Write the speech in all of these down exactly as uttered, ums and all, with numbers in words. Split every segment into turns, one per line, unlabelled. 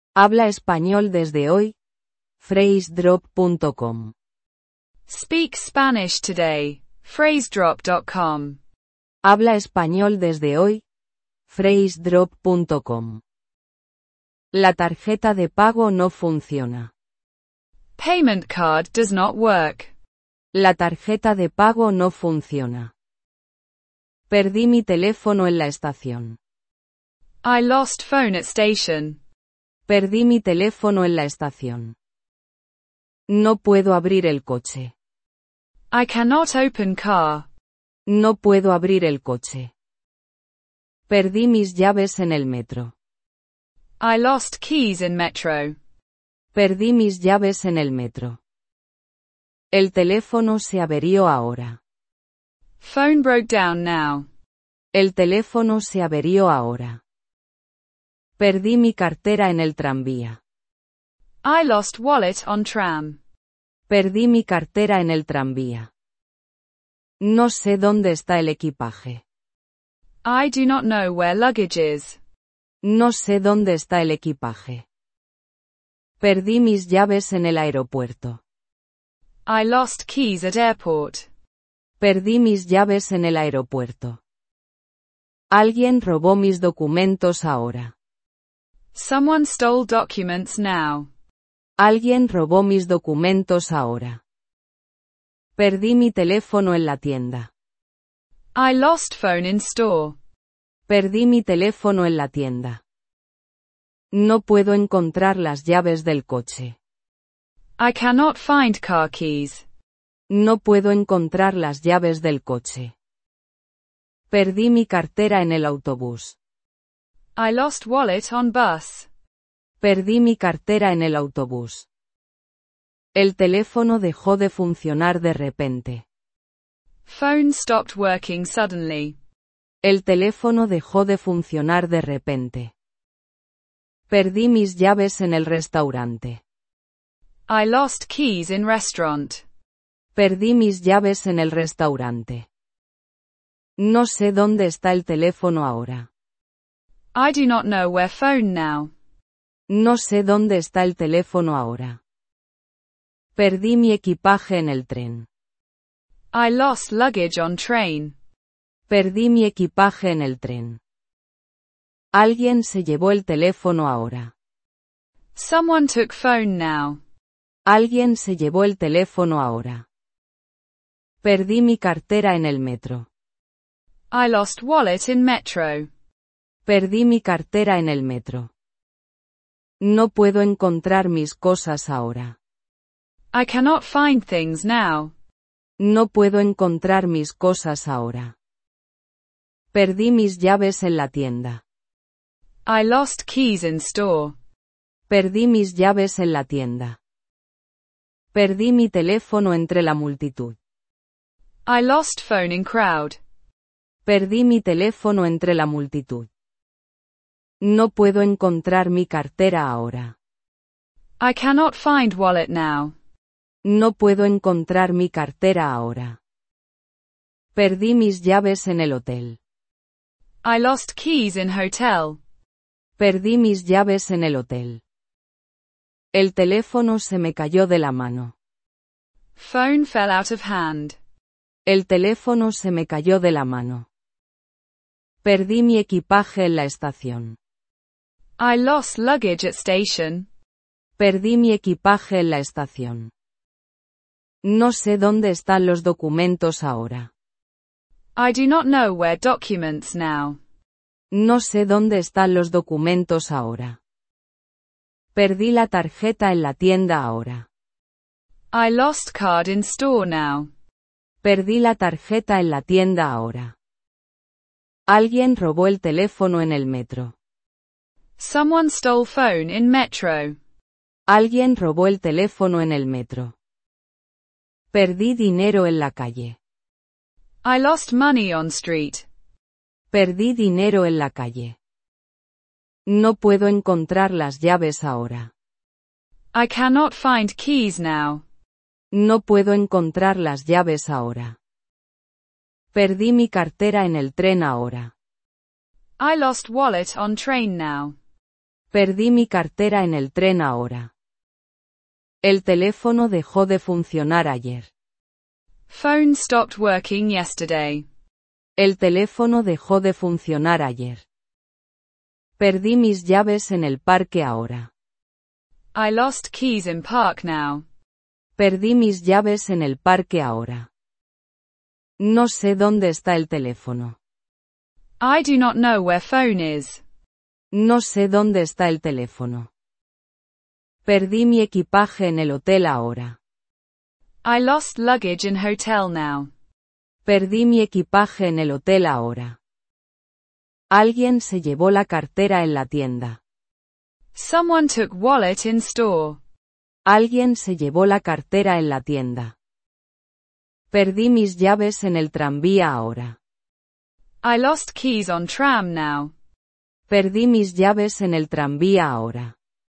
Habla español desde hoy. phrase drop punto com.
Speak Spanish today. phrase drop dot com.
Habla español desde hoy. phrase drop punto com. La tarjeta de pago no funciona.
Payment card does not work.
La tarjeta de pago no funciona. Perdí mi teléfono en la estación.
I lost phone at station.
Perdí mi teléfono en la estación. No puedo abrir el coche.
I cannot open car.
No puedo abrir el coche. Perdí mis llaves en el metro.
I lost keys in metro.
Perdí mis llaves en el metro. El teléfono se averió ahora.
Phone broke down now.
El teléfono se averió ahora. Perdí mi cartera en el tranvía.
I lost wallet on tram.
Perdí mi cartera en el tranvía. No sé dónde está el equipaje.
I do not know where luggage is.
No sé dónde está el equipaje. Perdí mis llaves en el aeropuerto.
I lost keys at airport.
Perdí mis llaves en el aeropuerto. Alguien robó mis documentos ahora.
Someone stole documents now.
Alguien robó mis documentos ahora. Perdí mi teléfono en la tienda.
I lost phone in store.
Perdí mi teléfono en la tienda. No puedo encontrar las llaves del coche.
I cannot find car keys.
No puedo encontrar las llaves del coche. Perdí mi cartera en el autobús.
I lost wallet on bus.
Perdí mi cartera en el autobús. El teléfono dejó de funcionar de repente.
Phone stopped working suddenly.
El teléfono dejó de funcionar de repente. Perdí mis llaves en el restaurante.
I lost keys in restaurant.
Perdí mis llaves en el restaurante. No sé dónde está el teléfono ahora.
I do not know where phone now.
No sé dónde está el teléfono ahora. Perdí mi equipaje en el tren.
I lost luggage on train.
Perdí mi equipaje en el tren. Alguien se llevó el teléfono ahora.
Someone took phone now.
Alguien se llevó el teléfono ahora. Perdí mi cartera en el metro.
I lost wallet in metro.
Perdí mi cartera en el metro. No puedo encontrar mis cosas ahora.
I cannot find things now.
No puedo encontrar mis cosas ahora. Perdí mis llaves en la tienda.
I lost keys in store.
Perdí mis llaves en la tienda. Perdí mi teléfono entre la multitud.
I lost phone in crowd.
Perdí mi teléfono entre la multitud. No puedo encontrar mi cartera ahora.
I cannot find wallet now.
No puedo encontrar mi cartera ahora. Perdí mis llaves en el hotel.
I lost keys in hotel.
Perdí mis llaves en el hotel. El teléfono se me cayó de la mano.
Phone fell out of hand.
El teléfono se me cayó de la mano. Perdí mi equipaje en la estación.
I lost luggage at station.
Perdí mi equipaje en la estación. No sé dónde están los documentos ahora.
I do not know where documents now.
No sé dónde están los documentos ahora. Perdí la tarjeta en la tienda ahora.
I lost card in store now.
Perdí la tarjeta en la tienda ahora. Alguien robó el teléfono en el metro.
Someone stole phone in metro.
Alguien robó el teléfono en el metro. Perdí dinero en la calle.
I lost money on street.
Perdí dinero en la calle. No puedo encontrar las llaves ahora.
I cannot find keys now.
No puedo encontrar las llaves ahora. Perdí mi cartera en el tren ahora.
I lost wallet on train now.
Perdí mi cartera en el tren ahora. El teléfono dejó de funcionar ayer.
Phone stopped working yesterday.
El teléfono dejó de funcionar ayer. Perdí mis llaves en el parque ahora.
I lost keys in park now.
Perdí mis llaves en el parque ahora. No sé dónde está el teléfono.
I do not know where phone is.
No sé dónde está el teléfono. Perdí mi equipaje en el hotel ahora.
I lost luggage in hotel now.
Perdí mi equipaje en el hotel ahora. Alguien se llevó la cartera en la tienda.
Someone took wallet in store.
Alguien se llevó la cartera en la tienda. Perdí mis llaves en el tranvía ahora.
I lost keys on tram now.
Perdí mis llaves en el tranvía ahora.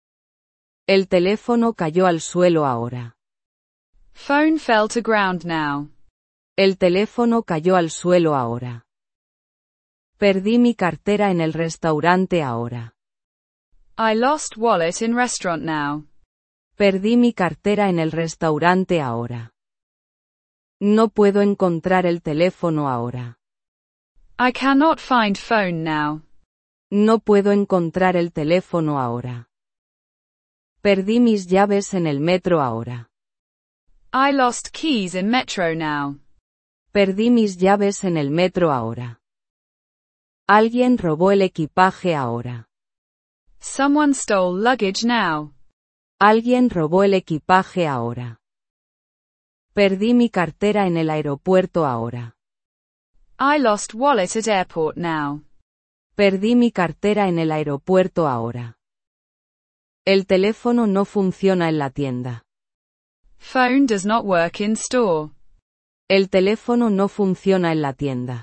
El teléfono cayó al suelo ahora.
Phone fell to ground now.
El teléfono cayó al suelo ahora. Perdí mi cartera en el restaurante ahora.
I lost wallet in restaurant now.
Perdí mi cartera en el restaurante ahora. No puedo encontrar el teléfono ahora.
I cannot find phone now.
No puedo encontrar el teléfono ahora. Perdí mis llaves en el metro ahora.
I lost keys in metro now.
Perdí mis llaves en el metro ahora. Alguien robó el equipaje ahora.
Someone stole luggage now.
Alguien robó el equipaje ahora. Perdí mi cartera en el aeropuerto ahora.
I lost wallet at airport now.
Perdí mi cartera en el aeropuerto ahora. El teléfono no funciona en la tienda.
Phone does not work in store.
El teléfono no funciona en la tienda.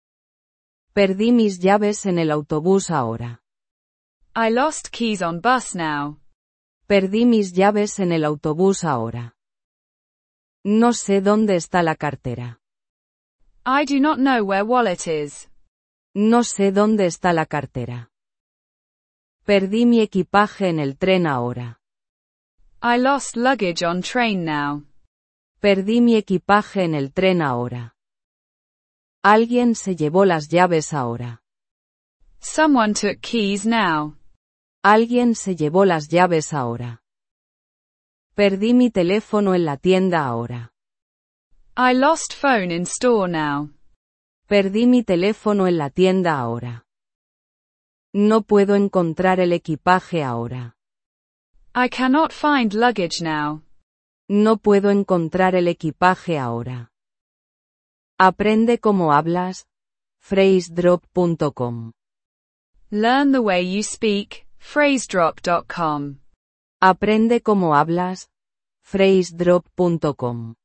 Perdí mis llaves en el autobús ahora.
I lost keys on bus now.
Perdí mis llaves en el autobús ahora. No sé dónde está la cartera.
I do not know where wallet is.
No sé dónde está la cartera. Perdí mi equipaje en el tren ahora.
I lost luggage on train now.
Perdí mi equipaje en el tren ahora. Alguien se llevó las llaves ahora.
Someone took keys now.
Alguien se llevó las llaves ahora. Perdí mi teléfono en la tienda ahora.
I lost phone in store now.
Perdí mi teléfono en la tienda ahora. No puedo encontrar el equipaje ahora.
I cannot find luggage now.
No puedo encontrar el equipaje ahora. Aprende cómo hablas. phrase drop punto com.
Learn the way you speak. phrase drop dot com.
Aprende cómo hablas. phrase drop punto com.